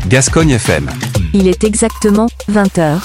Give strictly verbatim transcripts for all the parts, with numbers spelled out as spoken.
Gascogne F M. Il est exactement vingt heures.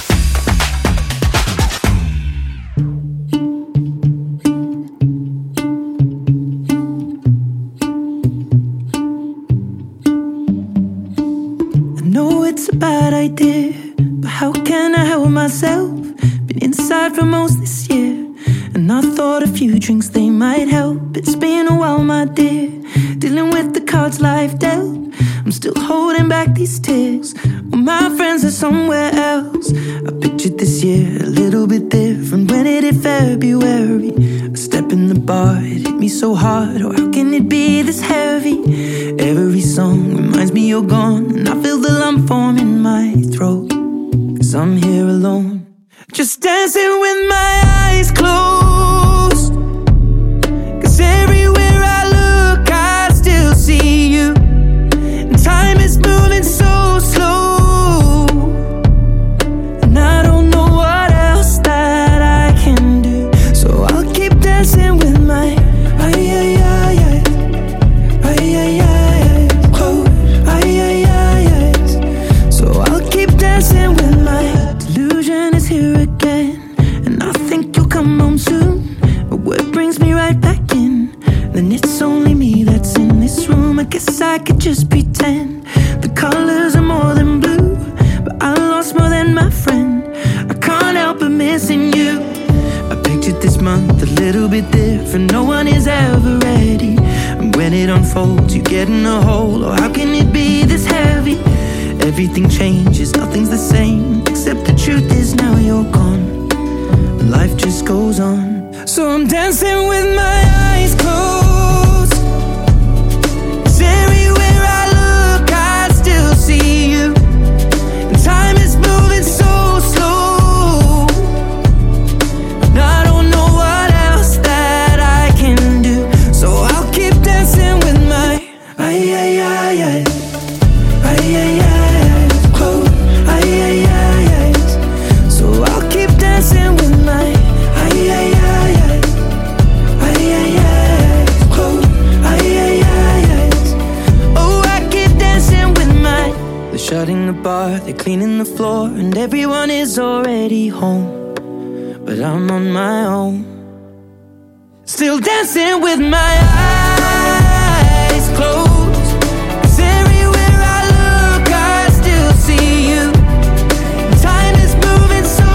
I know it's a bad idea, but how can I help myself? Been inside for most this year, and I thought a few drinks they might help. It's been a while, my dear, dealing with the cards life dealt. I'm still holding back these tears, well, my friends are somewhere else. I pictured this year a little bit different when it hit February. A step in the bar, it hit me so hard, oh how can it be this heavy? Every song reminds me you're gone, and I feel the lump form in my throat, 'cause I'm here alone, just dancing with my eyes closed. 'Cause everywhere I look I still see you. Time is moving so slow, and I don't know what else that I can do. So I'll keep dancing with my ay ay ay ay ay ay ay close ay ay ay ay. So I'll keep dancing with my delusion is here again, and I think you'll come home soon. But what brings me right back in? Then it's only me that's in this room. I guess I could just pretend the colors are more than blue, but I lost more than my friend. I can't help but missing you. I pictured this month a little bit different. No one is ever ready, and when it unfolds you get in a hole. Oh how can it be this heavy? Everything changes, nothing's the same, except the truth is now you're gone, and life just goes on. So I'm dancing with my eyes closed, 'cause everywhere I look I still see you. And time is moving so slow, and I don't know what else that I can do. So I'll keep dancing with my ay ay ay ay ay ay ay close ay ay ay ay. So I'll keep dancing with my ay ay ay ay ay ay ay close ay ay ay ay. Oh I keep dancing with my. They're shutting the bar, they're cleaning the floor, and everyone is already home, but I'm on my own, still dancing with my eyes closed. 'Cause everywhere I look I still see you. Time is moving so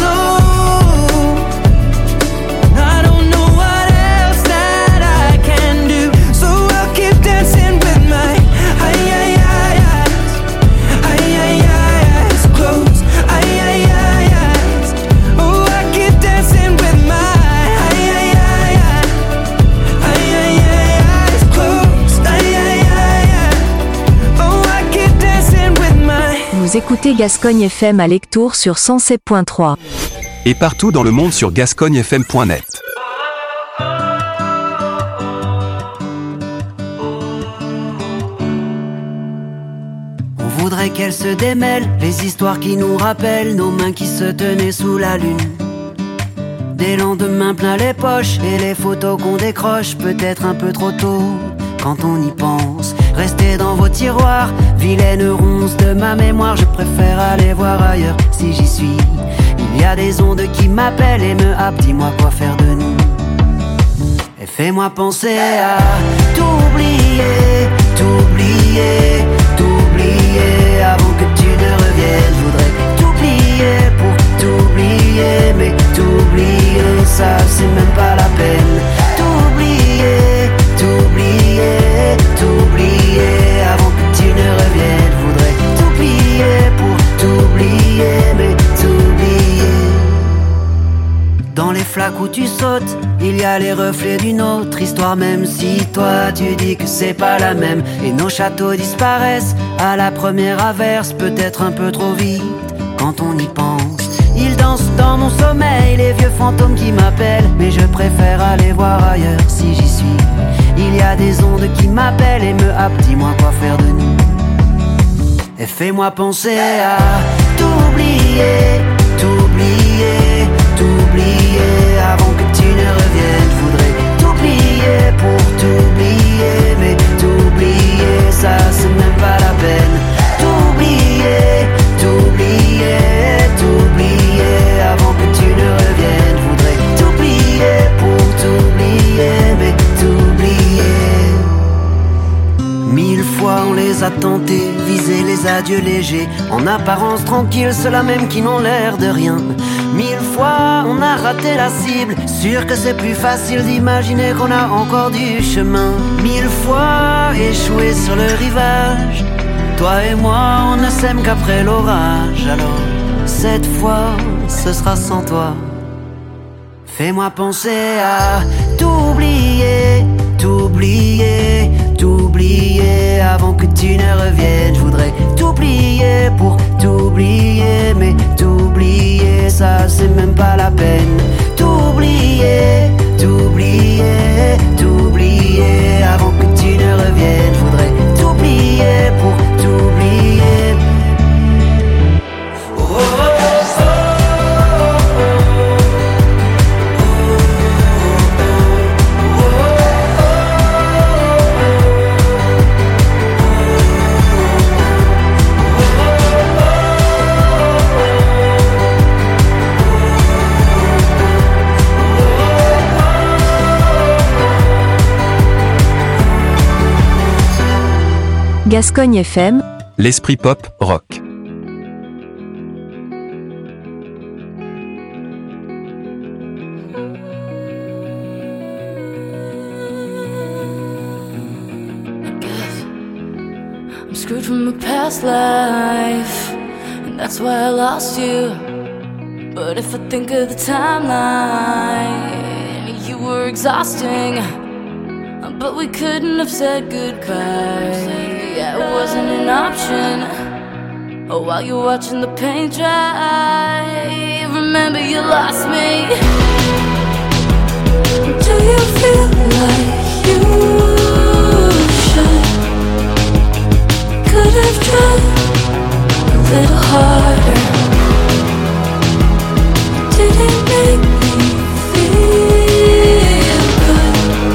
slow, and I don't know what else that I can do. So I'll keep dancing with my ay ay ay eyes ay ay ay eyes closed ay ay ay eyes. Oh I keep dancing with my ay ay ay ay ay ay ay eyes closed ay ay ay ay. Oh I keep dancing with my. Vous écoutez Gascogne F M à Lectoure sur cent sept point trois. Et partout dans le monde sur gascogne f m point net. On voudrait qu'elles se démêlent, les histoires qui nous rappellent nos mains qui se tenaient sous la lune. Des lendemains plein les poches et les photos qu'on décroche peut-être un peu trop tôt. Quand on y pense, restez dans vos tiroirs, vilaine ronce de ma mémoire, je préfère aller voir ailleurs si j'y suis. Il y a des ondes qui m'appellent et me happent, dis-moi quoi faire de nous. Et fais-moi penser à t'oublier, t'oublier, t'oublier avant que tu ne reviennes. Je voudrais t'oublier pour t'oublier, mais t'oublier ça c'est même pas la peine. T'oublier, t'oublier, t'oublier avant que tu ne reviennes. Je voudrais t'oublier pour t'oublier, mais t'oublier. Dans les flaques où tu sautes, il y a les reflets d'une autre histoire, même si toi tu dis que c'est pas la même. Et nos châteaux disparaissent à la première averse, peut-être un peu trop vite quand on y pense. Ils dansent dans mon sommeil, les vieux fantômes qui m'appellent, mais je préfère aller voir ailleurs si j'y suis. Il y a des ondes qui m'appellent et me happent, dis-moi quoi faire de nous. Et fais-moi penser à t'oublier, t'oublier, t'oublier avant que tu ne reviennes. Je voudrais t'oublier pour t'oublier, mais t'oublier ça c'est même pas la peine. T'oublier les a tentés, viser les adieux légers, en apparence tranquilles, ceux-là même qui n'ont l'air de rien. Mille fois on a raté la cible, sûr que c'est plus facile d'imaginer qu'on a encore du chemin. Mille fois échoué sur le rivage, toi et moi on ne s'aime qu'après l'orage. Alors cette fois ce sera sans toi. Fais-moi penser à t'oublier, t'oublier, t'oublier avant que tu ne reviennes. Je voudrais t'oublier pour t'oublier, mais t'oublier ça c'est même pas la peine. T'oublier, t'oublier, t'oublier avant que tu ne reviennes. Je voudrais t'oublier pour t'oublier. Oh, oh, oh. Gascogne F M, l'esprit pop rock. I'm screwed from a past life, and that's why I lost you. But if I think of the timeline, you were exhausting, but we couldn't have said goodbye. Yeah, it wasn't an option. Oh, while you're watching the paint dry, remember you lost me. Do you feel like you should? Could have tried a little harder. Didn't make me feel good.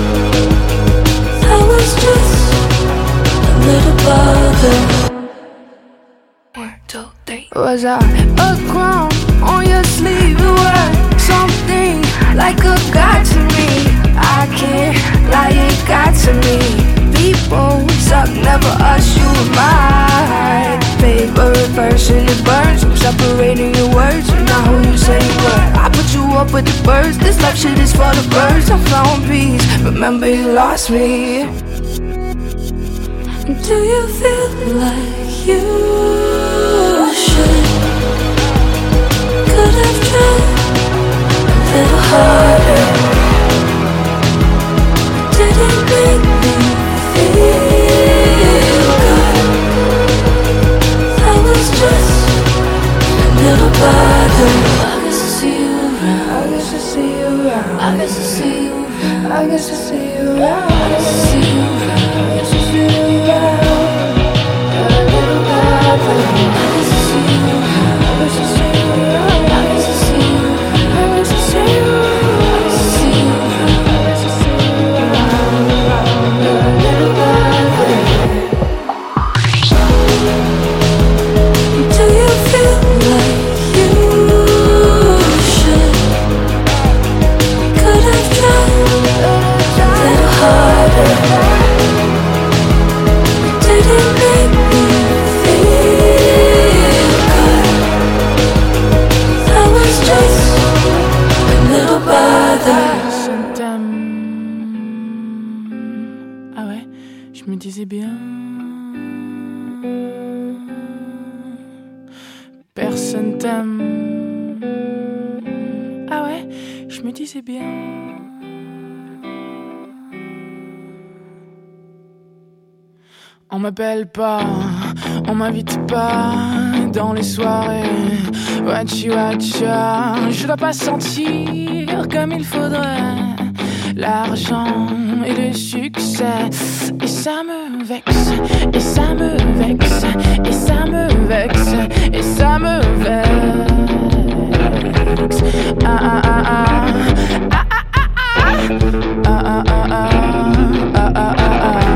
I was just a little bothered. One, two, three. Was I a crown on your sleeve? You were something like a god to me. I can't lie, it got to me. People suck, never us, you were my favorite version. It burns, I'm separating your words. You're not who you say you were. I put you up with the birds. This love shit is for the birds. I found peace, remember you lost me. Do you feel like you should? Could have tried a little harder. Didn't make me feel good. I was just a little bothered. I guess I see you around. I guess I see you around. I guess I see you around. I guess I see you around. I guess I see you around. I guess I see you around. A little bothered. I guess I see you around. I guess I see you around. I guess I see you around. I guess I see you around. I guess I see you around. I guess I see you around. A little bothered. Do you feel like you should? Could have tried a little harder. Didn't make me feel good. I was just a little bothered. Ah ouais, je me disais bien. Personne t'aime. Ah ouais, je me disais bien. On m'appelle pas, on m'invite pas dans les soirées. Wachi wacha, je dois pas sentir comme il faudrait l'argent et le succès. Et ça me vexe, et ça me vexe, et ça me vexe, et ça me vexe. Ah ah ah ah, ah ah ah ah, ah ah ah ah, ah ah ah ah.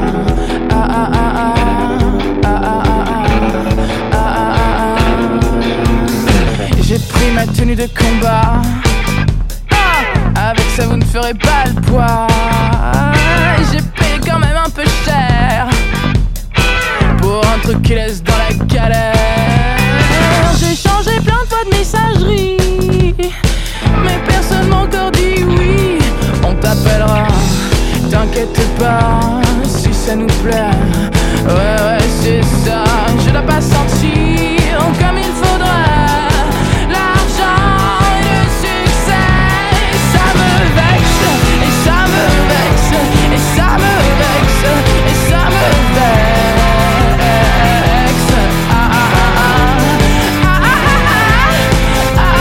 J'ai pris ma tenue de combat. Ah, avec ça vous ne ferez pas le poids. J'ai payé quand même un peu cher pour truc qui laisse dans la galère. J'ai changé plein de fois de messagerie, mais personne m'a encore dit oui. On t'appellera, t'inquiète pas, si ça nous plaît. Ouais ouais c'est ça, je dois pas sentir comme il faudrait l'argent et le succès. Et ça me vexe, et ça me vexe, et ça me vexe, et ça me vexe. Ah ah ah ah ah ah ah ah.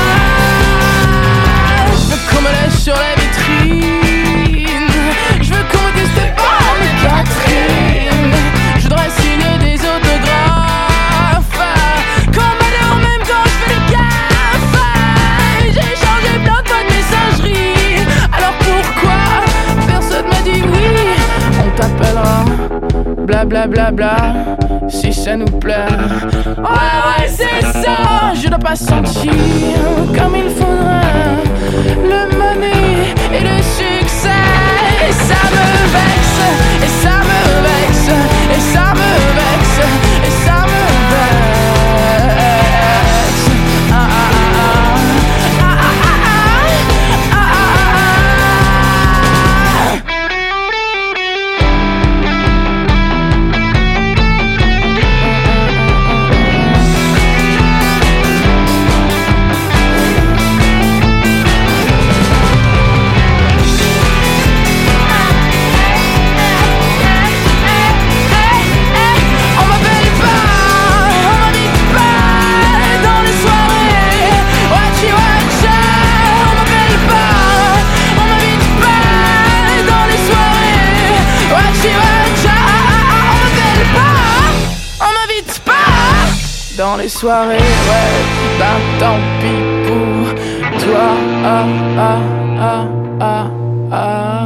Je veux qu'on me laisse sur la vitrine, je veux qu'on me dise tes bonnes Catherine. Je voudrais signer des autographes, qu'on m'adore en même temps je fais des gaffes. J'ai changé plein de fois de messagerie, alors pourquoi personne m'a dit oui? On t'appellera, bla bla bla bla, si ça nous plaît. Ouais ouais c'est ça, je dois pas sentir comme il faudrait le money et le succès. Et ça me vexe, et ça me vexe, et ça me vexe, et ça me vexe. Ah ah ah ah ah ah ah ah ah. On m'appelle pas, on m'invite pas dans les soirées. Wachi wacha, on m'appelle pas, on m'invite pas dans les soirées. Wachi wacha, on m'appelle pas, on m'invite pas dans les soirées. Ouais, ben tant pis pour toi. Ah ah ah ah ah.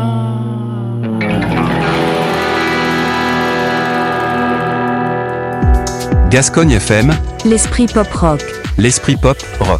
Gascogne F M, L'esprit pop rock. l'esprit pop rock.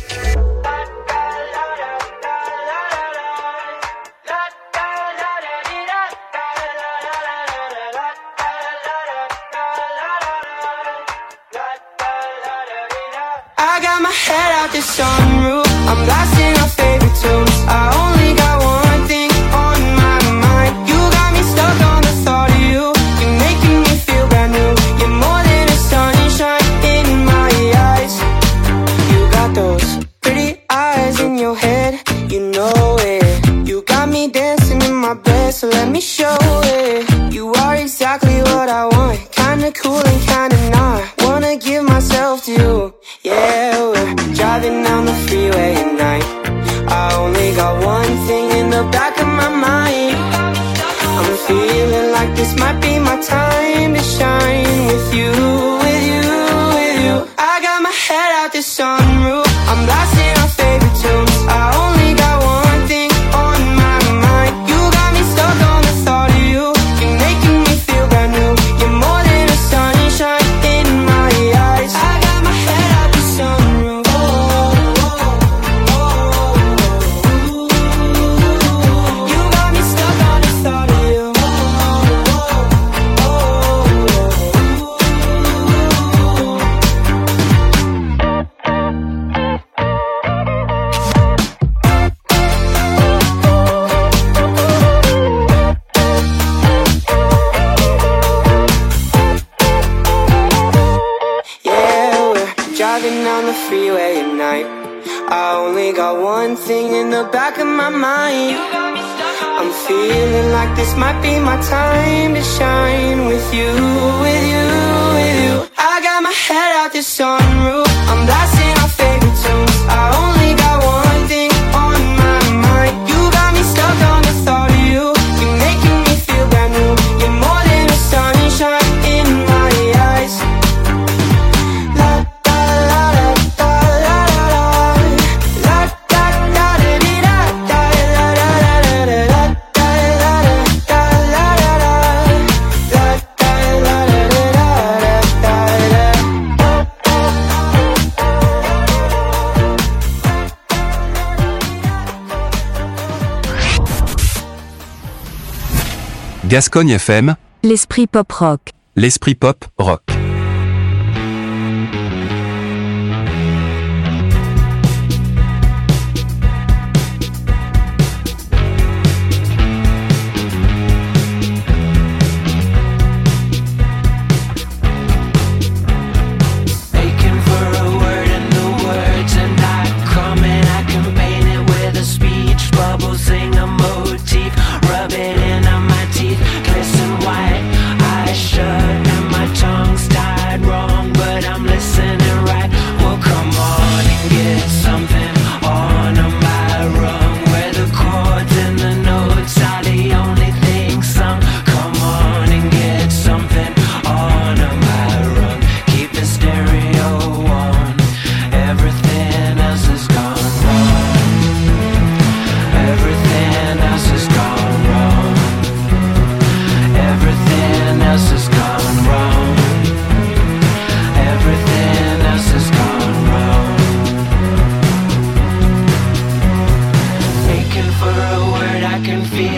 I got my head out the sunroof, I'm blasting our favorite tunes. I only got one thing on my mind. You got me stuck on the thought of you. You're making me feel brand new. You're more than a sunshine in my eyes. You got those pretty eyes in your head, you know it. You got me dancing in my bed, so let me show it. You are exactly what I want, kinda cool and kinda not. Wanna give myself to you. Yeah, we're driving down the freeway at night. I only got one thing in the back of my mind. I'm feeling like this might be my time to shine with you, with you, with you. I got my head out the sunroof, I'm blasting our favorite tunes. I only got one thing on my mind. You got me stuck on the thought of you. You're making me feel brand new. You're more than a sunshine in my eyes. I got my head out the sunroof. Oh, oh, oh, oh. You got me stuck on the thought of you. Oh, oh, yeah, we're driving down the freeway at night. I only got one thing in the back of my mind. I'm feeling like this might be my time to shine with you, with you, with you. I got my head out the sunroof, I'm blasting our favorite tunes. I only got one thing on my mind. You got me stuck on the thought of you. You're making me feel brand new. You're more than a sunshine in my eyes. La da la da da la la la. La da da da dee da da la la la la la. La da la da la la la. La da la la da da da da. Gascogne F M, L'esprit pop rock. l'esprit pop rock.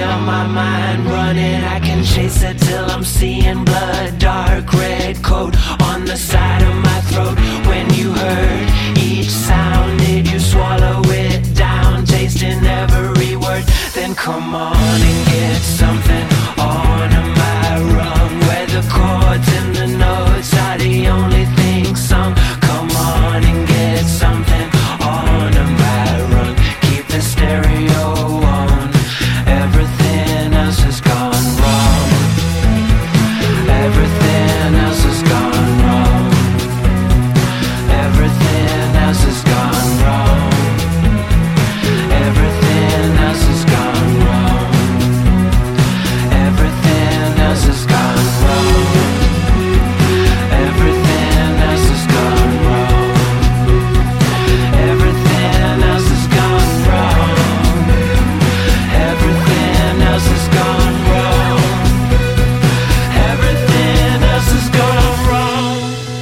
feel my mind running. I can chase it till I'm seeing blood. Dark red coat on the side of my throat. When you heard each sound, did you swallow it down, tasting every word? Then come on and get something on my rung, where the chords and the notes are the only thing sung. Come on and get something on my rung. Keep the stereo on. Everything else has gone wrong. Everything else has gone wrong. Everything else has gone wrong. Everything else has gone wrong. Everything else has gone wrong. Everything else has gone wrong. Everything else has gone wrong. Everything else has gone wrong. Everything else has gone wrong.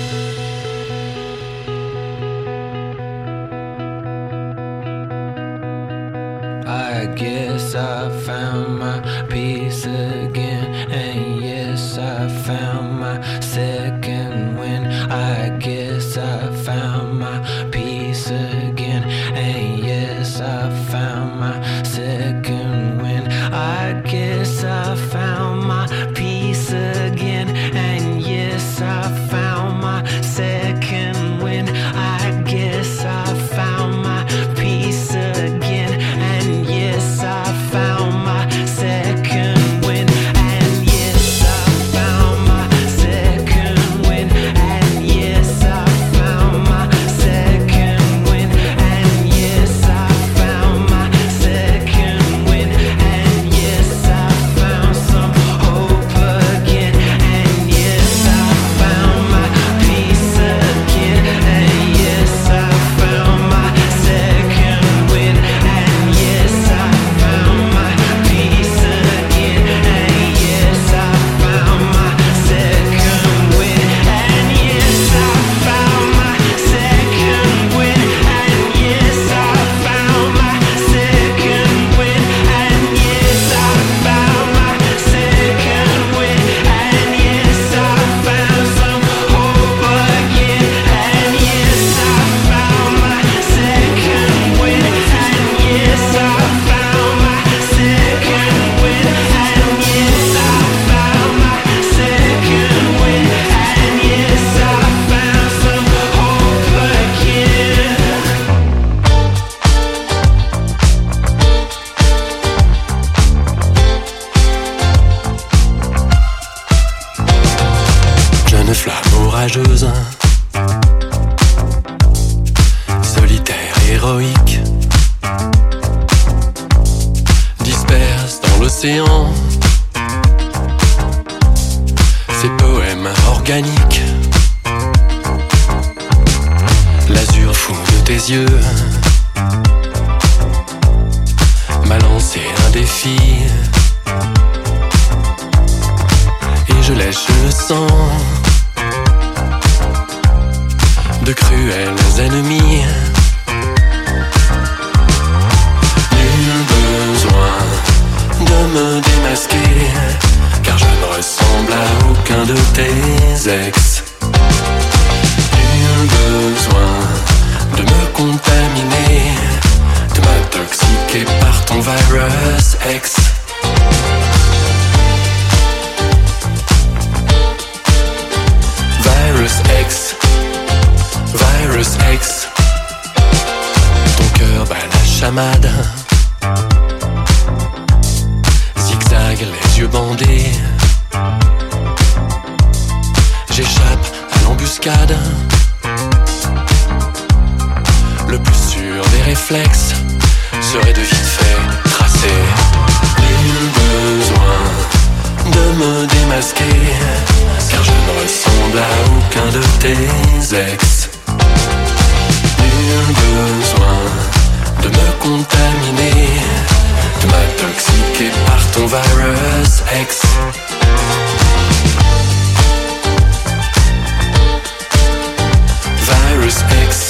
I guess I found my peace again, and yes, I found my second wind. I guess I found my peace again, and yes, I found my second wind. I guess I found my peace again, and yes, I found my second wind. I guess I found my peace again, and yes, I found my second wind, and yes, I found my second wind, and yes, I found my second wind, and yes, I found my second wind, and yes, I found some hope again, and yes, I found my peace again, and yes, I found my second wind, and yes, I found my peace again, and yes, I found my second wind, and yes, I found my second wind, and yes, I found my second wind, and yes, I found my second wind, and yes, I found some hope again, and yes, I found my second wind, and yes, I found my second wind, and yes, I found my second wind, and yes, I found some hope again. Jeune flamme orageuse, solitaire, héroïque, disperse dans l'océan ses poèmes organiques. L'azur fou de tes yeux m'a lancé un défi, et je lèche le sang de cruels ennemis. Nul besoin de me démasquer, car je ne ressemble à aucun de tes ex. Nul besoin de me contaminer, de m'intoxiquer par ton virus X. Virus X, Virus X, ton cœur bat la chamade, zigzag les yeux bandés. J'échappe à l'embuscade, le plus sûr des réflexes serait de vite fait tracer. Nul besoin de me démasquer, car je ne ressemble à aucun de tes ex. Nul besoin de me contaminer, de m'intoxiquer par ton virus X. Virus X,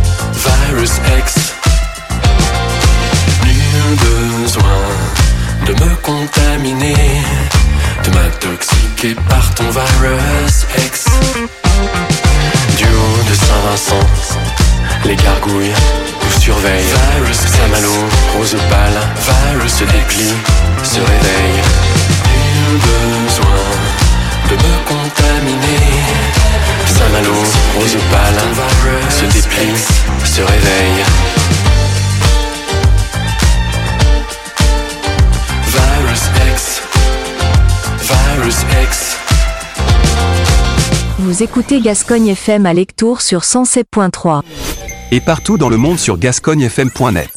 Virus X. Nul besoin de me contaminer, de m'intoxiquer par ton virus X. Du haut de Saint-Vincent, les gargouilles nous surveillent. Virus Saint-Malo, rose pâle, virus se déplie, se réveille. Nul besoin de me contaminer. Saint-Malo, rose pâle, se déplie, se réveille. Virus X, Virus X. Vous écoutez Gascogne F M à Lectoure sur cent sept point trois. Et partout dans le monde sur gascogne f m point net.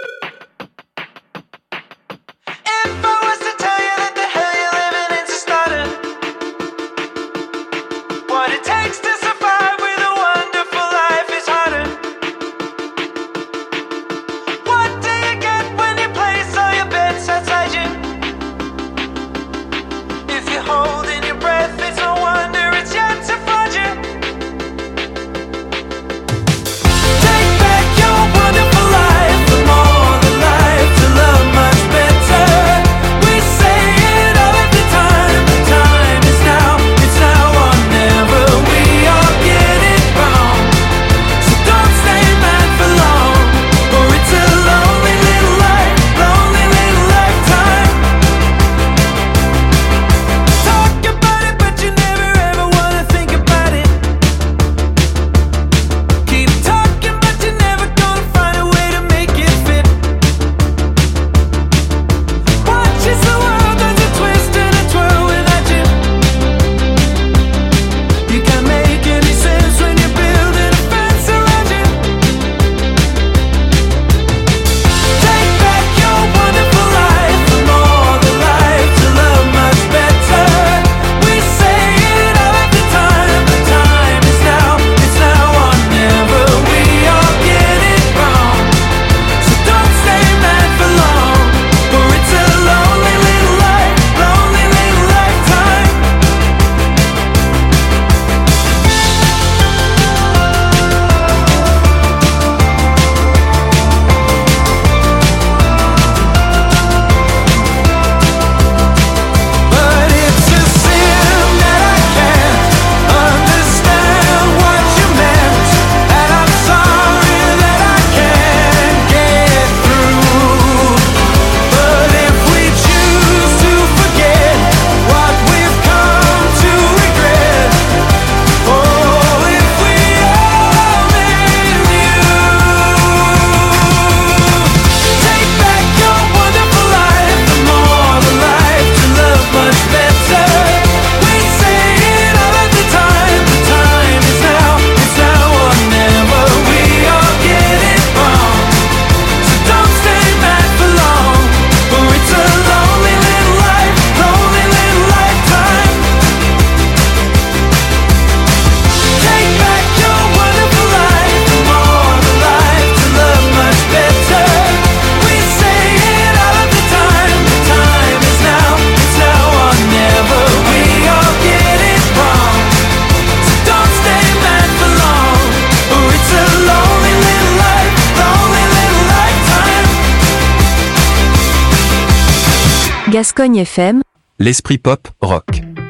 Gascogne F M, l'esprit pop, rock.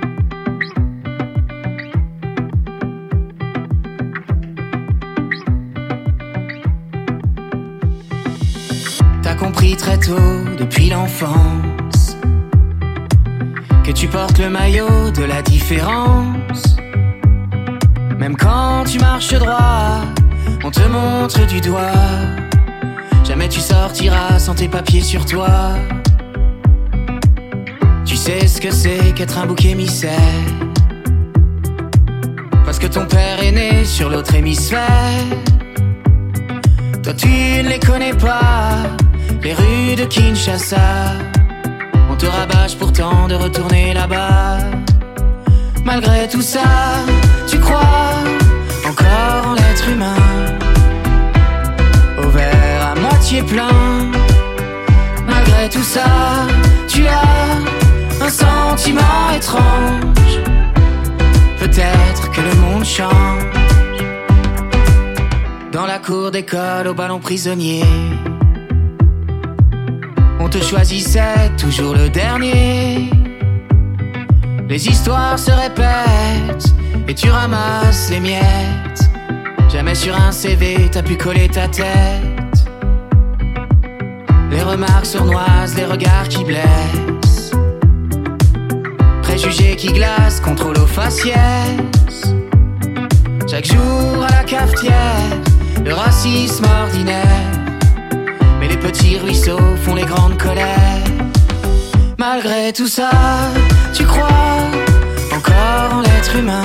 T'as compris très tôt, depuis l'enfance, que tu portes le maillot de la différence. Même quand tu marches droit, on te montre du doigt. Jamais tu sortiras sans tes papiers sur toi. Tu sais ce que c'est qu'être un bouc émissaire, parce que ton père est né sur l'autre hémisphère. Toi tu ne les connais pas, les rues de Kinshasa. On te rabâche pourtant de retourner là-bas. Malgré tout ça, tu crois encore en l'être humain, au verre à moitié plein. Malgré tout ça, tu as un sentiment étrange. Peut-être que le monde change. Dans la cour d'école, au ballon prisonnier, on te choisissait toujours le dernier. Les histoires se répètent et tu ramasses les miettes. Jamais sur un C V t'as pu coller ta tête. Les remarques sournoises, les regards qui blessent, préjugés qui glacent, contrôle au faciès. Chaque jour à la cafetière, le racisme ordinaire. Mais les petits ruisseaux font les grandes colères. Malgré tout ça, tu crois encore en l'être humain,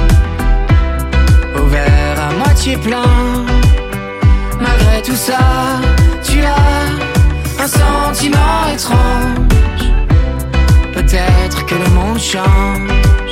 au verre à moitié plein. Malgré tout ça, tu as un sentiment étrange. Peut-être que le monde change.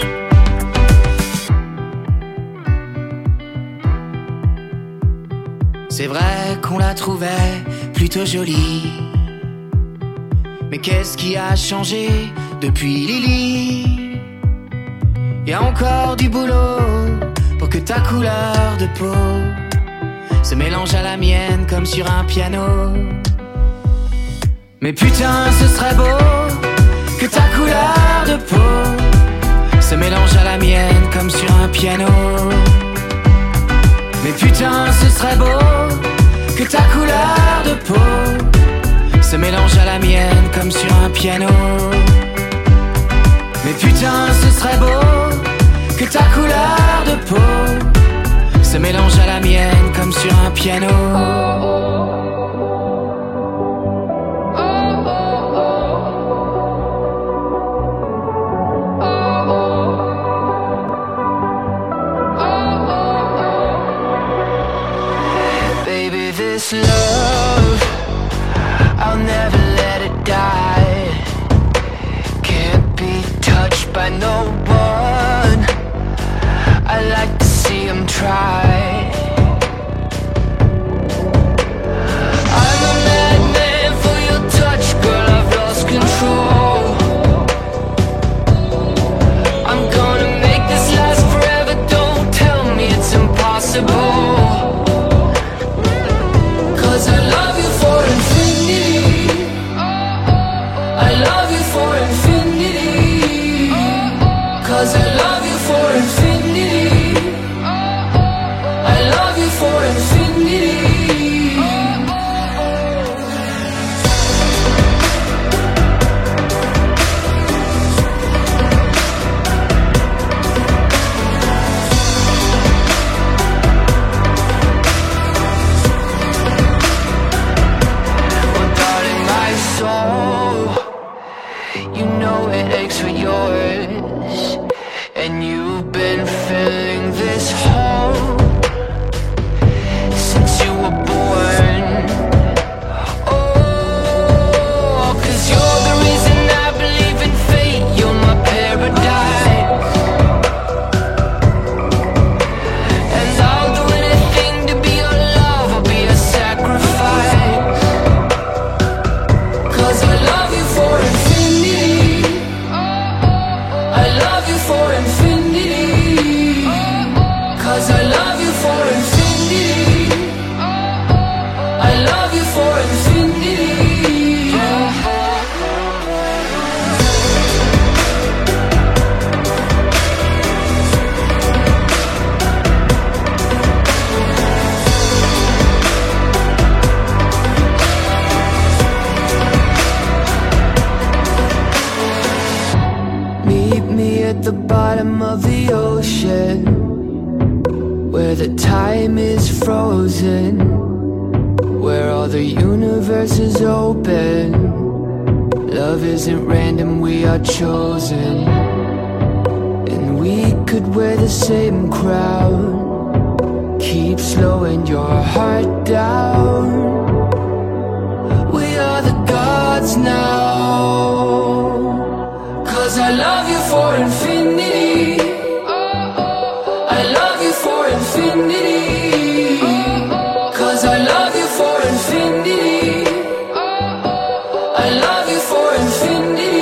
C'est vrai qu'on la trouvait plutôt jolie, mais qu'est-ce qui a changé depuis Lily? Y a encore du boulot pour que ta couleur de peau se mélange à la mienne comme sur un piano. Mais putain, ce serait beau que ta couleur de peau se mélange à la mienne comme sur un piano. Mais putain, ce serait beau que ta couleur de peau se mélange à la mienne comme sur un piano. Mais putain, ce serait beau que ta couleur de peau se mélange à la mienne comme sur un piano. This love, I'll never let it die. Can't be touched by no one. I like to see him try. I'm a madman for your touch, girl, I've lost control. I'm gonna make this last forever, don't tell me it's impossible. I love you for infinity. I love you for infinity. Cause I love you for infinity. I love you for infinity. For yours, and you've been filling this hole since you were born. Oh, cause you're the reason I believe in fate. You're my paradise, and I'll do anything to be your love or be a sacrifice. Cause I love you for infinity. I love you for infinity. Cause I love you for infinity. I love you for infinity. Meet me at the bottom of the ocean, where the time is frozen, where all the universe is open. Love isn't random, we are chosen. And we could wear the same crown, keep slowing your heart down. We are the gods now. Cause I love you for infinity. I love you for infinity. Cause I love you for infinity. I love you for infinity.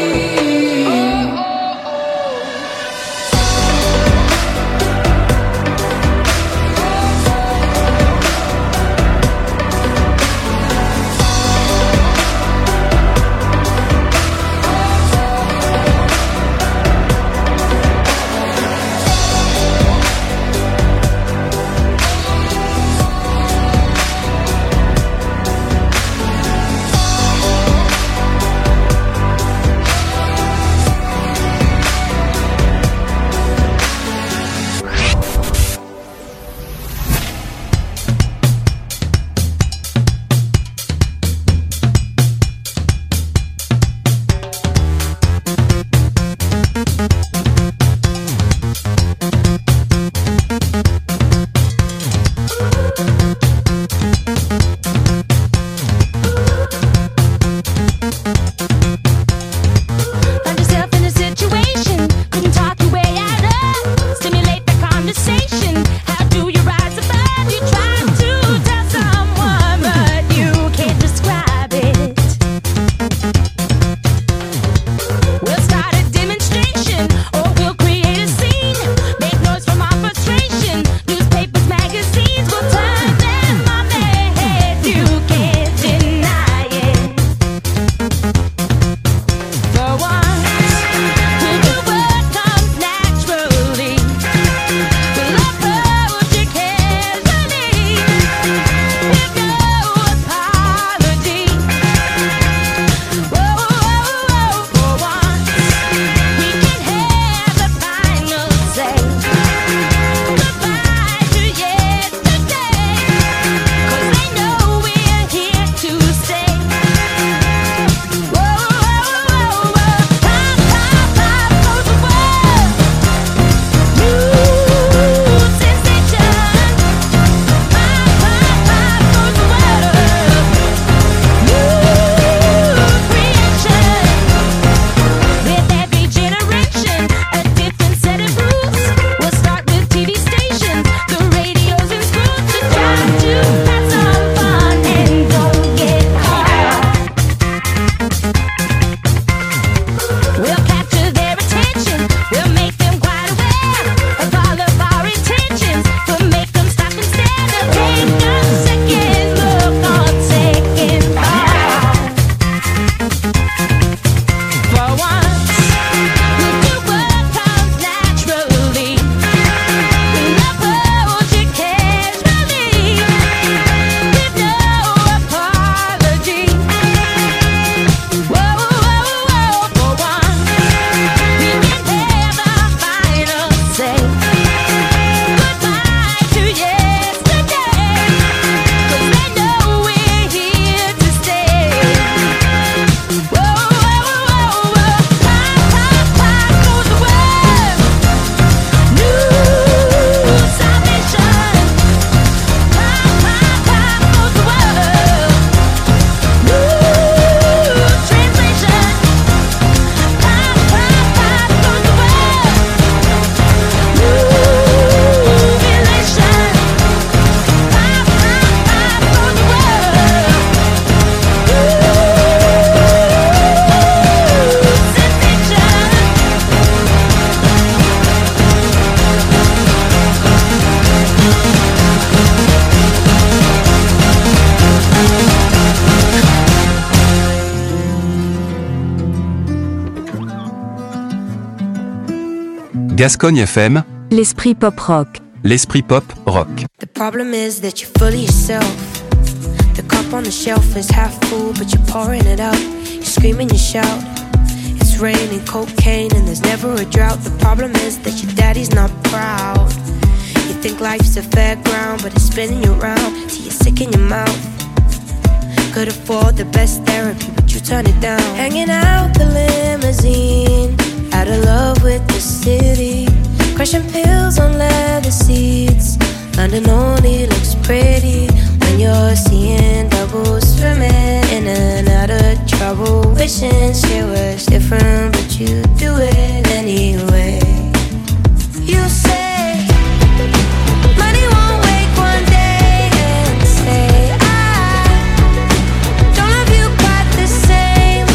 Gascogne F M, l'esprit pop rock. L'esprit pop rock. The problem is that you're fully yourself. The cup on the shelf is half full, but you're pouring it out. You scream and you shout. It's raining cocaine and there's never a drought. The problem is that your daddy's not proud. You think life's a fairground, but it's spinning you around till you're sick in your mouth. Could afford the best therapy, but you turn it down. Hanging out the limousine, out of love with the city. Crushing pills on leather seats. London only looks pretty when you're seeing double, swimming in and out of trouble. Wishing shit was different, but you do it anyway. You say money won't wake one day and say I don't love you quite the same.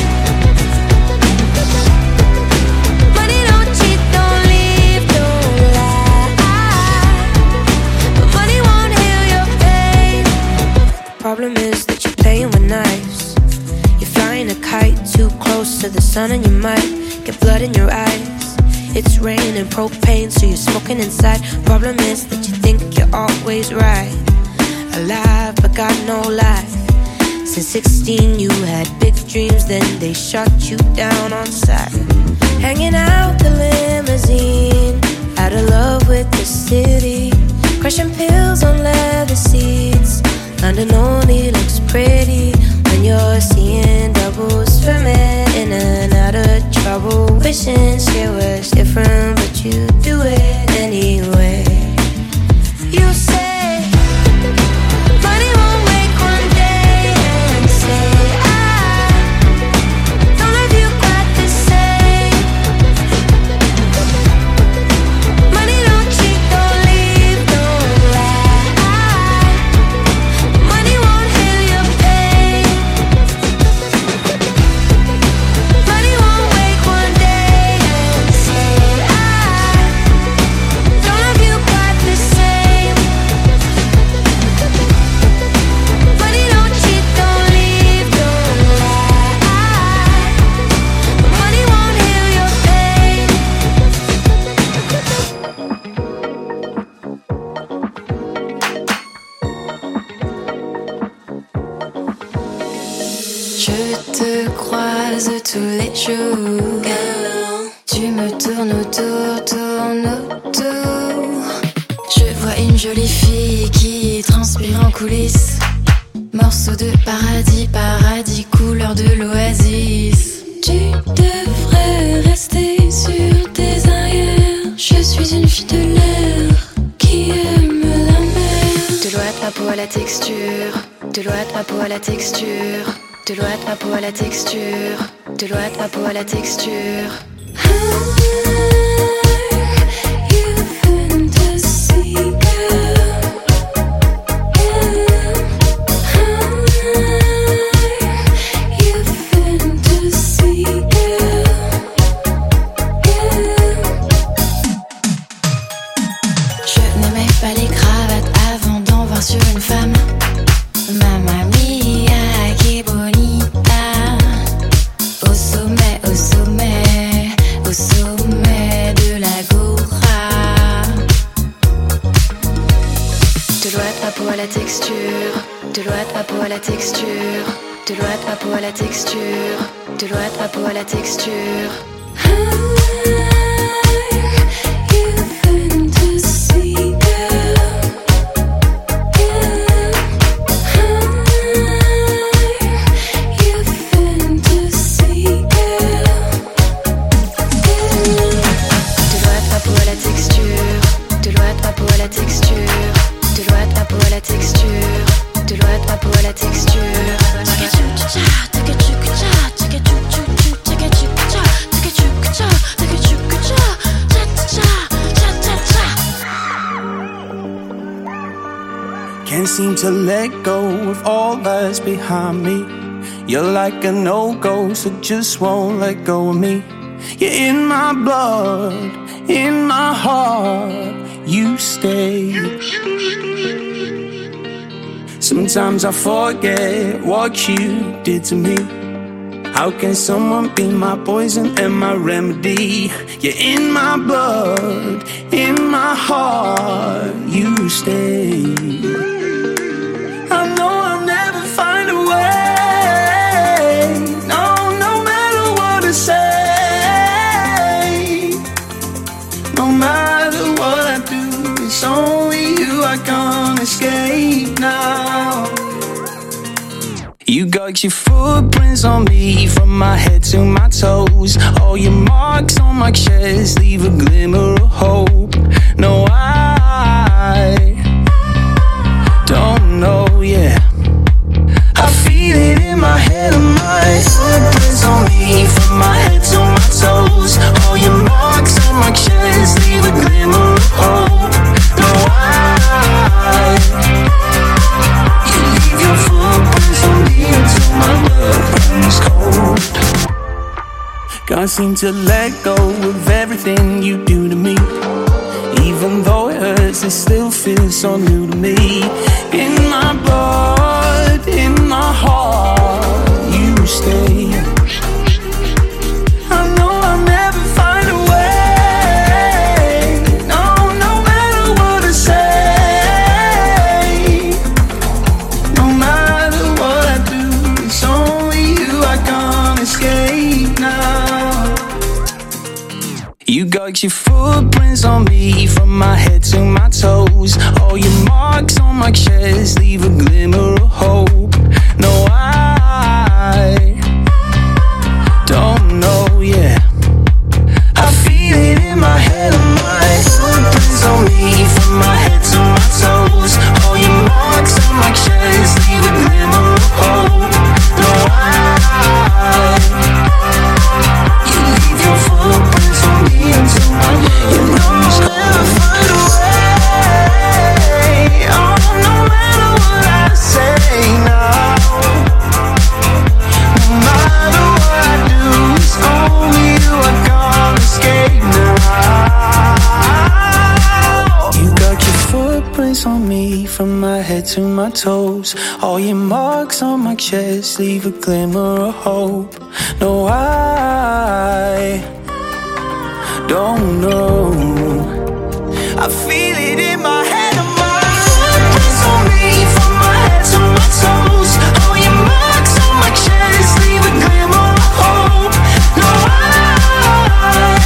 Money don't cheat, don't leave, don't lie. But money won't heal your pain. The problem is that you're playing with knives. You're flying a kite too close to the sun and you might get blood in your eyes. It's raining propane, so you're smoking inside. Problem is that you think you're always right. Alive, but got no life. Since sixteen you had big dreams, then they shut you down on sight. Hanging out the limousine, out of love with the city. Crushing pills on leather seats. London only looks pretty when you're seeing double, swimming in and out of trouble. Wishing shit was different, but you do it anyway. You say money won't wake one day and say I don't love you quite the same. Money don't cheat, don't leave, don't lie. Money won't heal your pain. Money won't wake one day and say I don't love you quite the same. Money don't cheat, don't leave, don't lie. Money won't heal your pain. Je te croise tous les jours. Tu me tournes autour, tourne autour. Je vois une jolie fille qui transpire en coulisses. Morceau de paradis, paradis, couleur de l'oasis. Tu devrais rester sur tes arrières. Je suis une fille de l'air qui aime la mer. De l'ouate ma peau à la texture. De l'ouate ma peau à la texture. De l'ouate ma peau à la texture. De l'ouate ma peau à la texture. Je n'aimais pas les cravates avant d'en voir sur une femme. Mamma mia, que bonita. Au sommet, au sommet, au sommet de l'agora. De l'ouate ma peau à la texture. De l'ouate ma peau à la texture. De l'ouate ma peau à la texture. De l'ouate ma peau à la texture. Can't seem to let go of all that's behind me. You're like a no-go, so just won't let go of me. You're in my blood, in my heart, you stay. Sometimes I forget what you did to me. How can someone be my poison and my remedy? You're in my blood, in my heart, you stay. I know I'll never find a way. No, no matter what I say, no matter what I do, it's only you I can't escape now. You got your footprints on me from my head to my toes. All your marks on my chest leave a glimmer of hope. No, I don't know, yeah. I feel it in my head and my footprints on me from my head to my toes. All your marks on my chest leave a glimmer of hope. No, I you leave your footprints on me until my blood runs cold. Can't seem to let go of everything you do to me. Even though it hurts, it still feels so new to me. In my blood, in my heart, you stay. I know I'll never find a way. No, no matter what I say, no matter what I do, it's only you I can't escape now. You got your footprints on me from my head to my toes. All your marks on my chest leave a glimmer of hope. No, I don't know, yeah. I feel it in my head and my footprints on me from my head to my toes. All your marks on my chest leave a glimmer of hope. No, I you leave your footprints on me until my blood never find a way. Oh, no matter what I say now, no matter what I do, it's only you I can't escape now. You got your footprints on me from my head to my toes. All your marks on my chest leave a glimmer of hope. No, I don't know. I feel it in my head and my footprints on me from my head to my toes. All your marks on my chest leave a glimmer of hope. No, I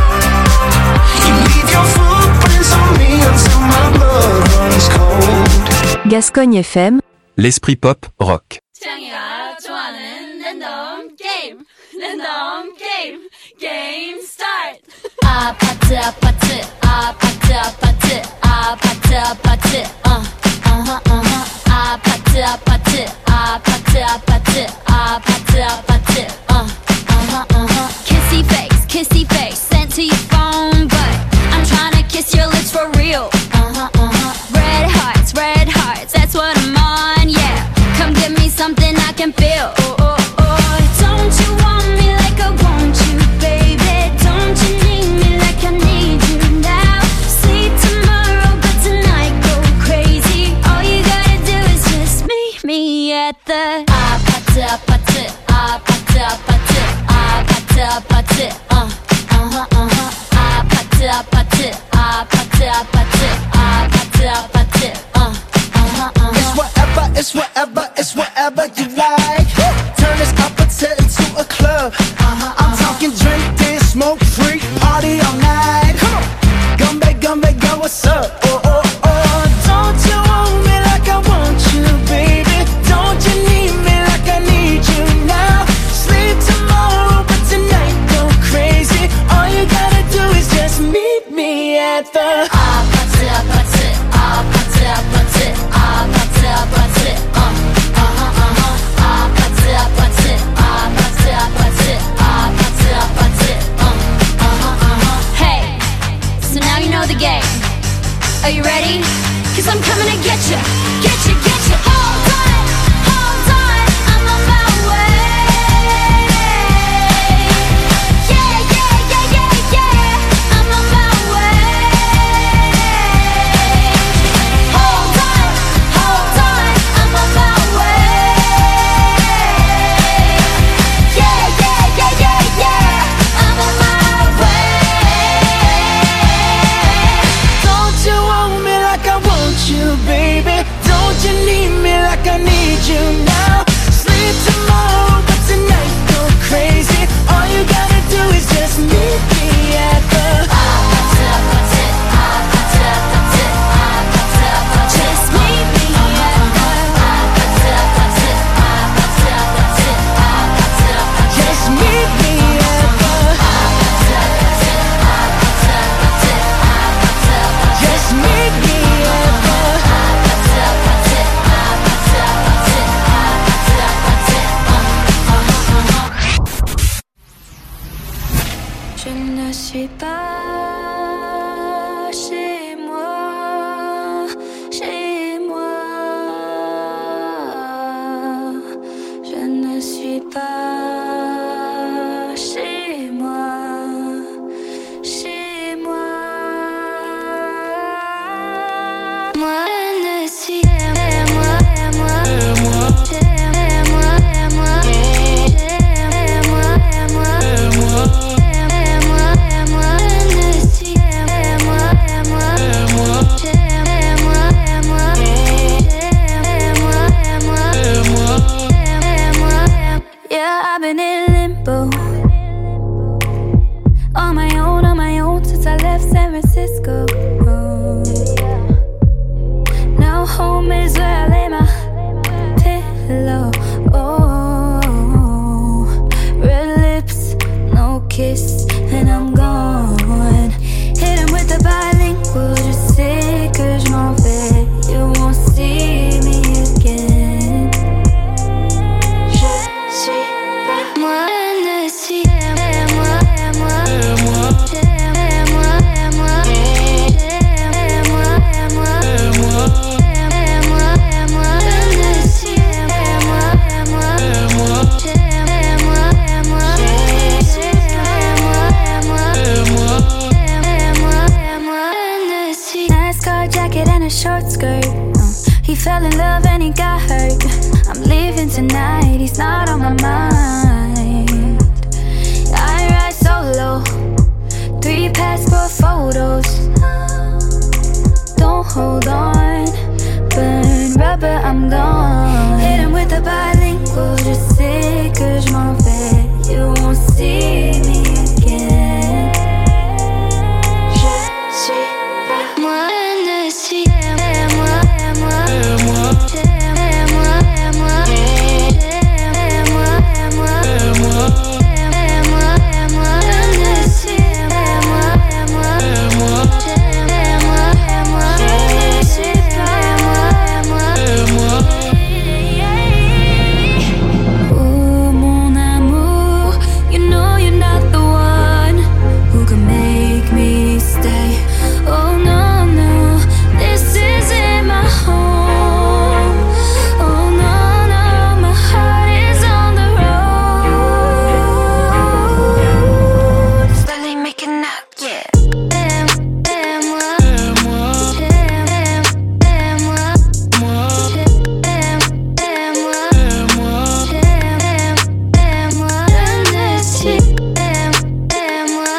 you leave your footprints on me until my blood runs cold. Gascogne F M, l'esprit pop rock. 창이가 좋아하는 랜덤 게임, 랜덤 게임, 게임 스타트. 아파트 아파트 아파트 아파트 아파트 아파트 어 어허 어허 아파트 아파트 아파트 아파트 아파트 아파트 어 어허 어허 kissy face kissy face sent to your phone but I'm trying to kiss your lips for real uh-huh uh-huh red hearts red hearts that's what I'm on yeah come give me something I can feel oh oh oh don't you want me like I want you baby don't you need me like I need you now see tomorrow but tonight go crazy all you gotta do is just meet me at the 아파트 아파트 아파트 아파트 아파트 아파트 어 어허 어허 아파트 아파트 아파트 아파트 아파트 아파트 어 어허 어허 It's whatever it's whatever it's whatever you like turn this apache into a club uh-huh, I'm uh-huh. talking drink dance smoke freak party all night come on gumbe gumbe go what's up oh oh oh don't you want me like I want you baby don't you need me like I need you now sleep tomorrow but tonight go crazy all you gotta do is just meet me at the 아파트 아파트 아파트 아파트 아파트 아파트 어 어허 어허 아파트 아파트 아파트 아파트 아파트 아파트 어 어허 어허 Hey, so now you know the game. Are you ready? Cause I'm coming to get you, get you, get you. Hold on, hold on, I'm on my way. Yeah, yeah, yeah, yeah, yeah, I'm on my way. Hold on, hold on, I'm on my way. Yeah, Je ne suis pas chez moi, chez moi. Je ne suis pas chez moi, chez moi. Moi je ne suis chez moi, moi, chez moi, moi, chez moi, moi. Yeah, I've been in limbo, on my own, on my own since I left San Francisco. Oh. Now home is where I lay my pillow. Oh, red lips, no kiss, and I'm gone. Hit him with the bilingual, je sais que je m'en vais. You won't see me again. Je suis pas moi, je ne suis moi, moi, moi, moi, moi, moi, moi, moi, je ne suis moi, moi, moi, NASCAR jacket and a short skirt. Uh, he fell in love and he got hurt. I'm leaving tonight, he's not on my mind. I ride solo, three passport photos. Don't hold on, burn rubber, I'm gone. Hit him with the bilingual, je sais que je m'en vais. You won't see me again. Je suis moi, je ne suis moi, moi, moi, moi, moi, moi, moi, moi, je ne suis moi, moi, moi, moi, je ne suis pas moi, moi. Oh mon amour, you know you're not the one who can make me stay. Oh no, no, this isn't my home. Oh no, no, my heart is on the road. Slowly making up, yeah. Aime-moi, aime-moi, aime-moi, aime-moi, aime-moi, je ne suis aime-moi,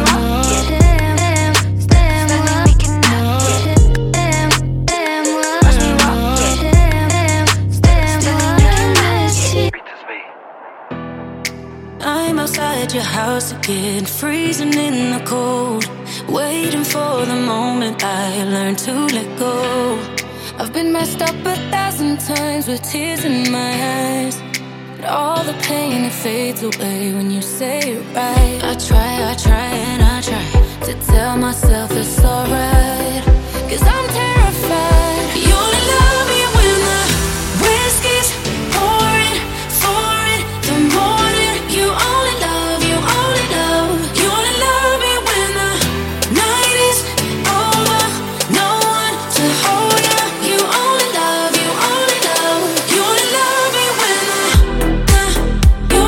I'm outside your house again, freezing in the cold, waiting for the moment I learn to let go. I've been messed up a thousand times with tears in my eyes, but all the pain, it fades away when you say it right. I try, I try and I try to tell myself it's alright, 'cause I'm terrified. You only love me when the whiskey's pouring, pouring the morning. You only love, you only love, you only love me when the night is over. No one to hold you. You only love, you only love, you only love me when the you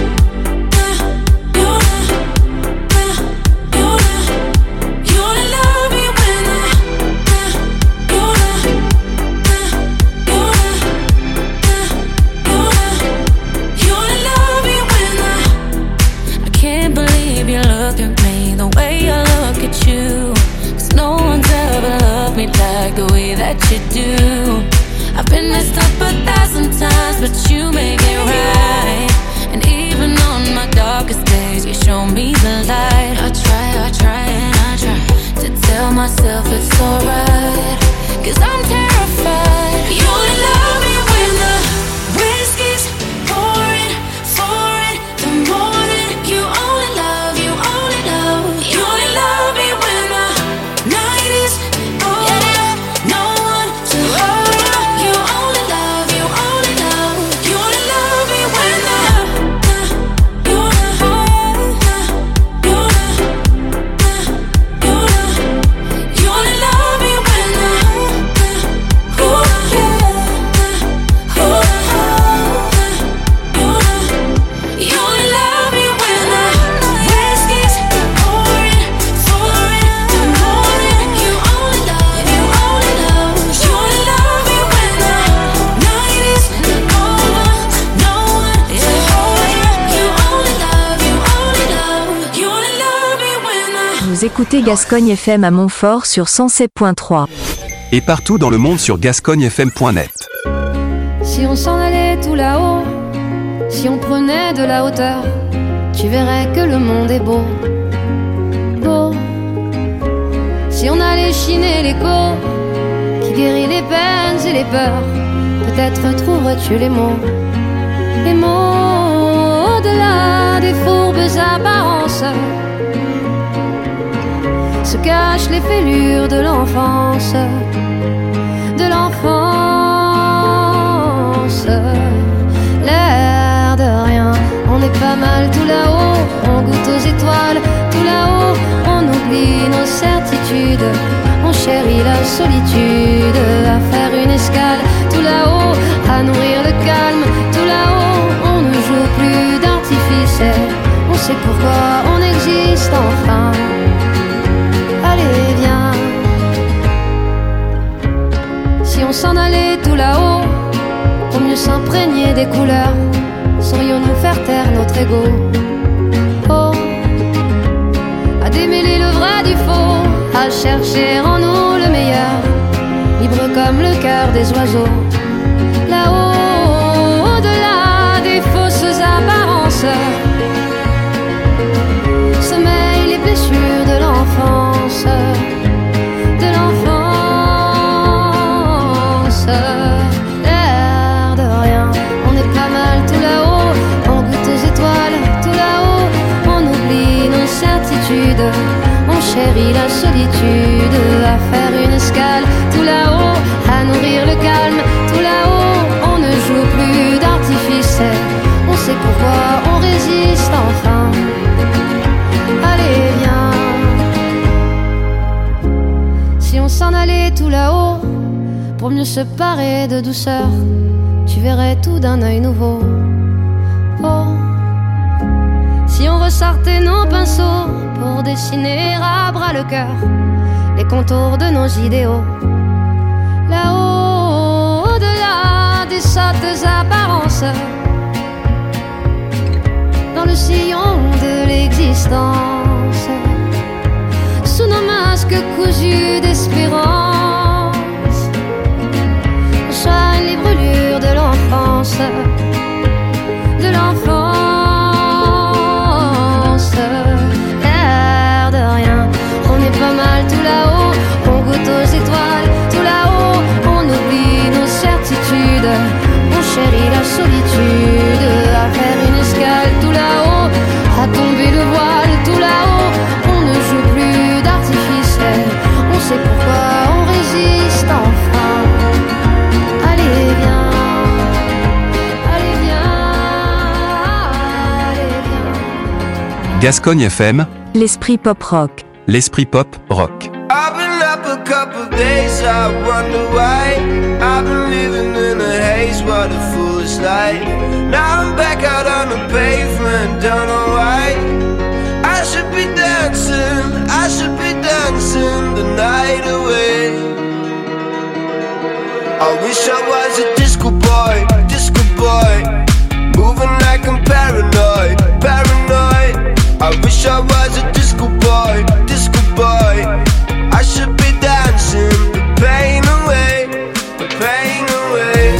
you you you only love me when the you you you only love me when the I can't believe you look at me the way I look at you, 'cause no one's ever loved me like the way that you do. I've been messed up a thousand times, but you make it right. And even on my darkest days, you show me the light. I try, I try and I try to tell myself it's alright, 'cause I'm terrified. You only love me when the whiskey's pouring, pouring the morning. You only love, you only love, you only love me when the night is over. No one to hold you. You only love, you only love, you only love me when the you you you Vous écoutez Gascogne F M à Montfort sur cent sept point trois. Et partout dans le monde sur gascogne f m point net. Si on s'en allait tout là-haut, si on prenait de la hauteur, tu verrais que le monde est beau, beau. Si on allait chiner l'écho qui guérit les peines et les peurs, peut-être trouverais-tu les mots, les mots au-delà des fourbes apparences. Se cachent les fêlures de l'enfance, de l'enfance. L'air de rien, on est pas mal tout là-haut, on goûte aux étoiles, tout là-haut, on oublie nos certitudes, on chérit la solitude, à faire une escale, tout là-haut, à nourrir le calme, tout là-haut, on ne joue plus d'artifice, on sait pourquoi on existe enfin. Allez viens. Si on s'en allait tout là-haut, pour mieux s'imprégner des couleurs, saurions-nous faire taire notre ego? Oh, à démêler le vrai du faux, à chercher en nous le meilleur, libre comme le cœur des oiseaux. Là-haut, au-delà des fausses apparences, sommeillent les blessures de l'enfance, de l'enfance. L'air de rien, on est pas mal tout là-haut, on goûte aux étoiles, tout là-haut, on oublie nos certitudes, on chérit la solitude, à faire une escale, tout là-haut, à nourrir le calme, tout là-haut, on ne joue plus d'artifice, on sait pourquoi on résiste enfin. Allez viens. Si on s'en allait tout là-haut, pour mieux se parer de douceur, tu verrais tout d'un œil nouveau. Oh, si on ressortait nos pinceaux pour dessiner à bras le cœur les contours de nos idéaux. Là-haut, au-delà des sottes apparences, dans le sillon de l'existence, sous nos masques cousus d'espérance, on soigne les brûlures de l'enfance, de l'enfance. L'air de rien, on est pas mal tout là-haut, on goûte aux étoiles, tout là-haut, on oublie nos certitudes, on chérit la solitude, à faire une escale tout là-haut, à tomber le voile tout là-haut, on ne joue plus d'artifice, on sait pourquoi on résiste enfin. Allez viens, allez viens, allez viens. Gascogne F M, l'esprit pop rock. L'esprit pop rock. I've been up a couple days, I wonder why. I've been living in a haze, what a foolish life. Now I'm back out on the pavement, don't know why. I should be dancing, I should be dancing the night away. I wish I was a disco boy, disco boy, moving like I'm paranoid, paranoid. I wish I was a disco boy, disco boy. I should be dancing the pain away, the pain away.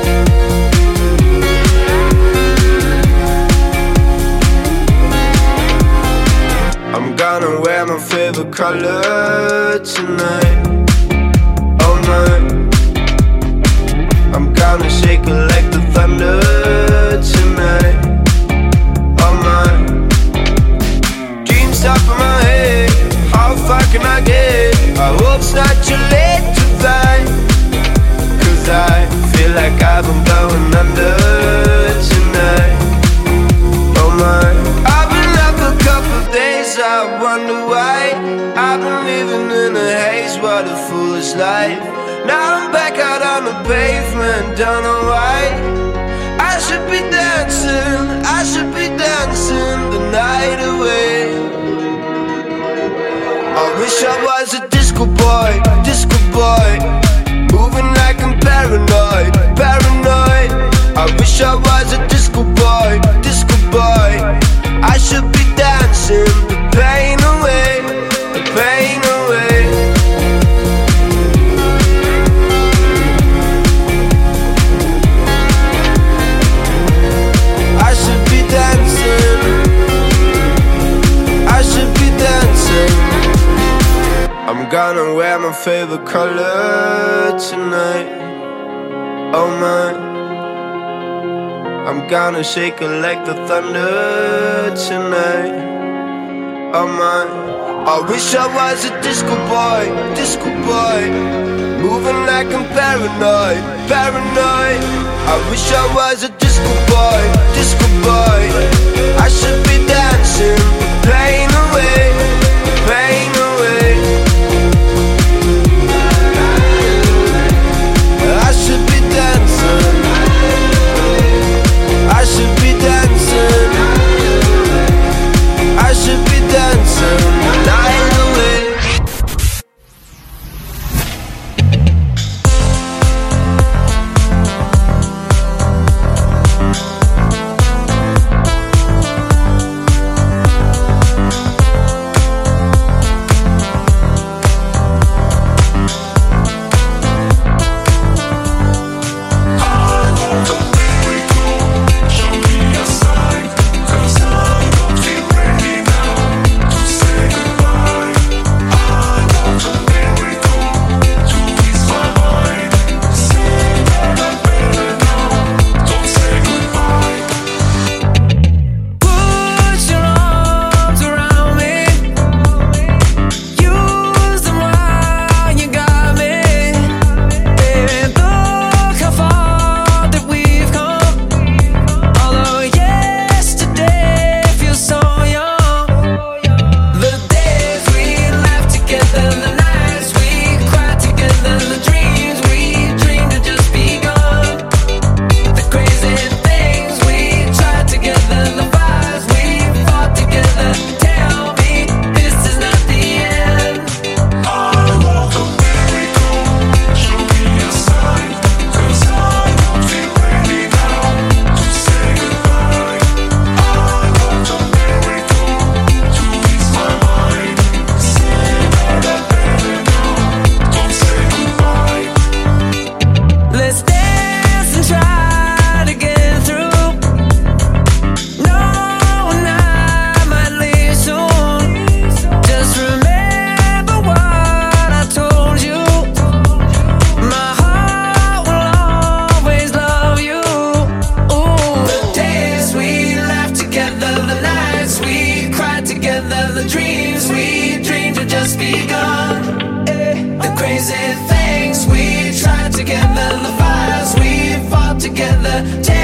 I'm gonna wear my favorite color tonight, all night. I'm gonna shake it like the thunder tonight, all night. Dreams top of my head, how far can I get? I hope it's not too late to find, cause I feel like I've been going under tonight, oh my. I've been up a couple days, I wonder why. I've been living in a haze, what a foolish life. Now I'm back out on the pavement, don't know why. I should be dancing, I should be dancing the night away. I wish I was a disco boy, disco boy, moving like I'm paranoid, paranoid. I wish I was a disco boy, disco boy. I should be dancing the pain away, gonna wear my favorite color tonight. Oh my, I'm gonna shake it like the thunder tonight. Oh my, I wish I was a disco boy, disco boy, moving like I'm paranoid, paranoid. I wish I was a disco boy, disco boy. I should be dancing, playing away, playing away. I should be dancing, I should be dancing, I should be dancing night away. crazy things we tried together, the fires we fought together.